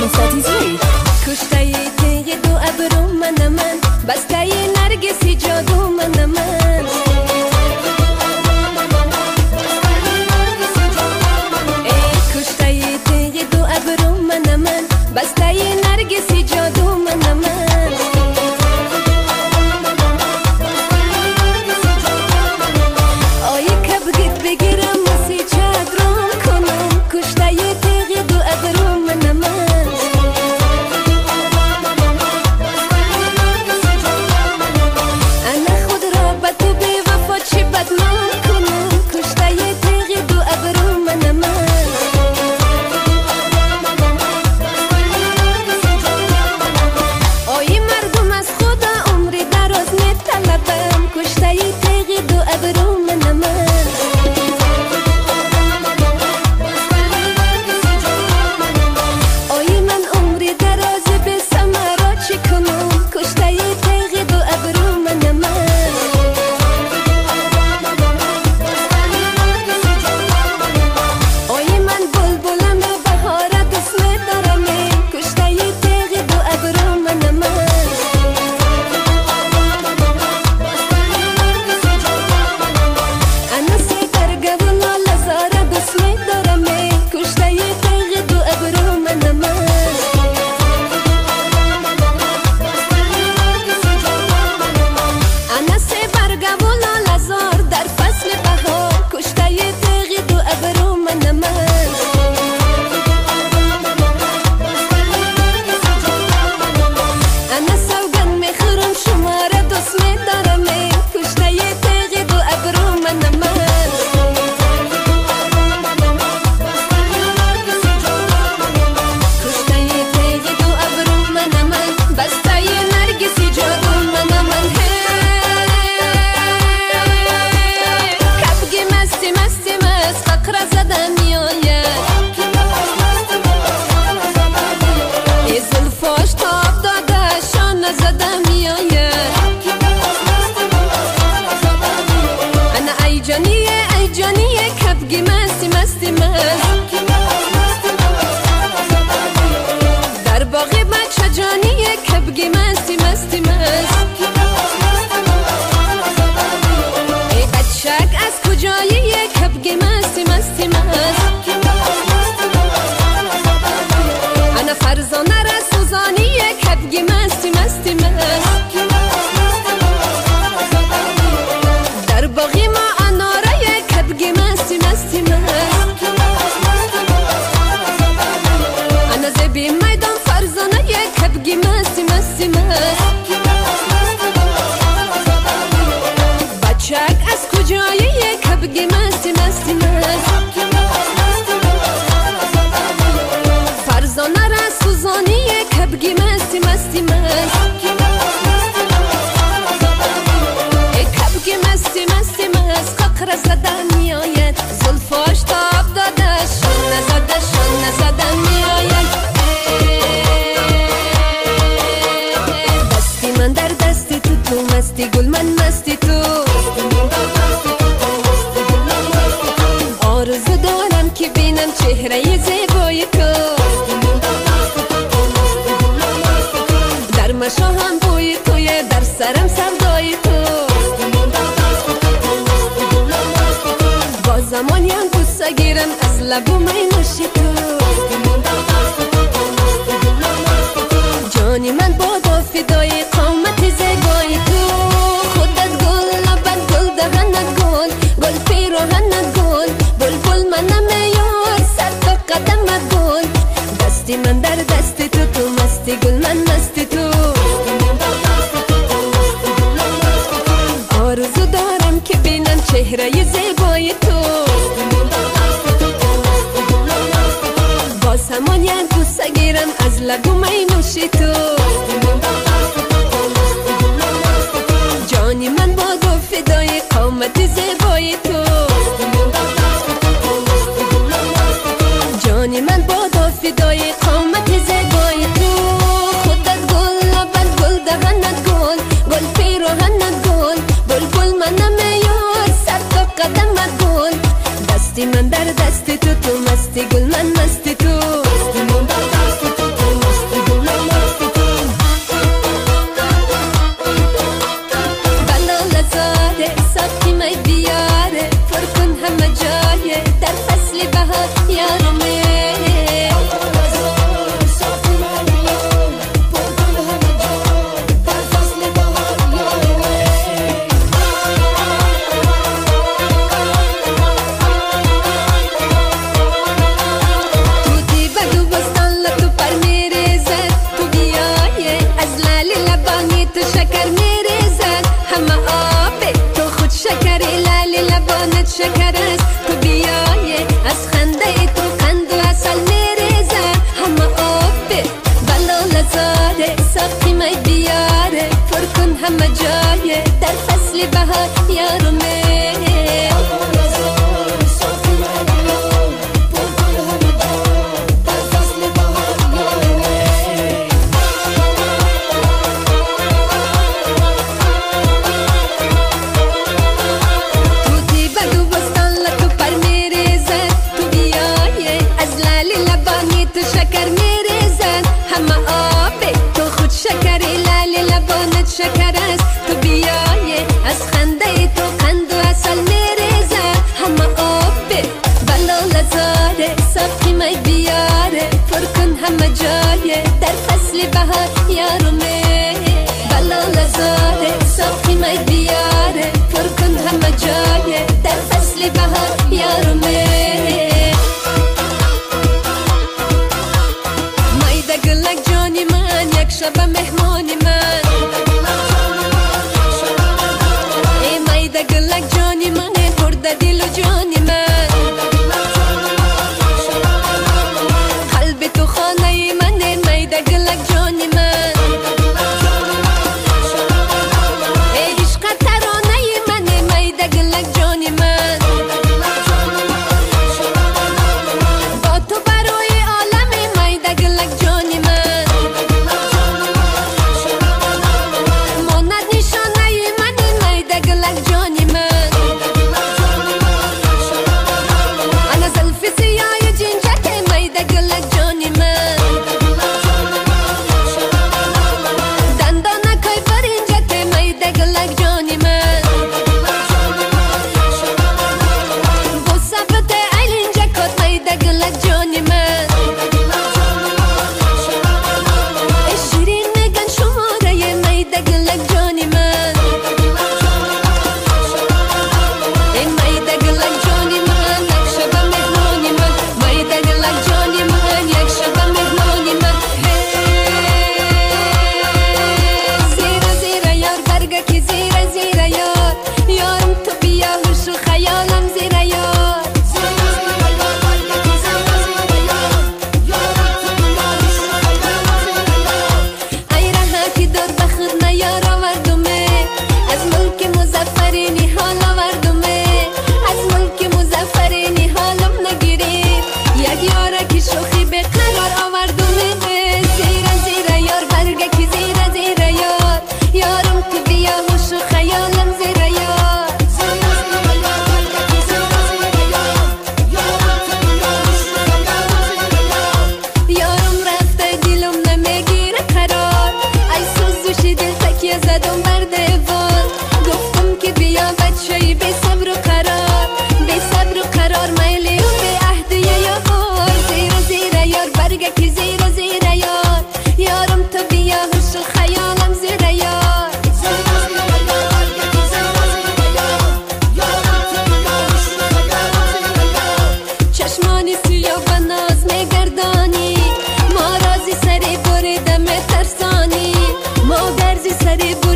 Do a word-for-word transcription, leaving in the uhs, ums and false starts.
ستیزی کشته تیغ دو ابرو من من بسته نرگسی جادو من من کشته تیغ دو ابرو من من بسته نرگسی جادو من من دستی من در دست تو تو مستی گل من مستی تو می بیاره پر کن همه جایه در فصل بهار یارومه بلا لزاره ساقی می بیاره پر کن همه جایه در فصل بهار یارومه مایده گلک جانی من یک شب مهمانی من ای مایده گلک جانی من برده دل و جانی من قلب تو خانه من مایده گلک جانی من ای عشق ترانه من مایده گلک جانی من با تو برای عالم مایده گلک جانی من ماند نشانه من مایده گلک جانی من انا زلفی سیاه جنجک مایده گلک جانی من دندانکای برنجک مایده گلک جانی من با صفت علنجکات مایده گلک جانی من ای شیرین نگن شماره مایده گلک جانی من ای مایده گلک جانی من یک شب مهمانی من مایده گلک جانی من یک شب مهمانی من زیرا زیرا یار برگه که زیرا زیرا یار یارم تو بیا هوش و خیالم زیرا یار ای راحتی دار بخود نیار آوردمه از ملک مظفرینی حال آوردمه از ملک مظفرینی حالم نگیری یک یاره که شوخی به قرار آوردمه زیرا زیرا یار برگه که زیرا زیرا یار یارم تو بیا هوش و خیالم زیرا یار یارم رفته دلم نمیگیره قرار ای سوزوشی دل تکیه زدم بر دیوار گفتم که بیا بچه‌ای بی صبر و قرار بی صبر و قرار میلی و بی عهدیه یا بار زیرا زیرا یار برگه که زیرا زیرا یار یارم تو بیا هوش و خیالم زیرا یار چشمانی سیاه و ناز میگردانی ما رازی سری بریده میترسانی ما درزی سری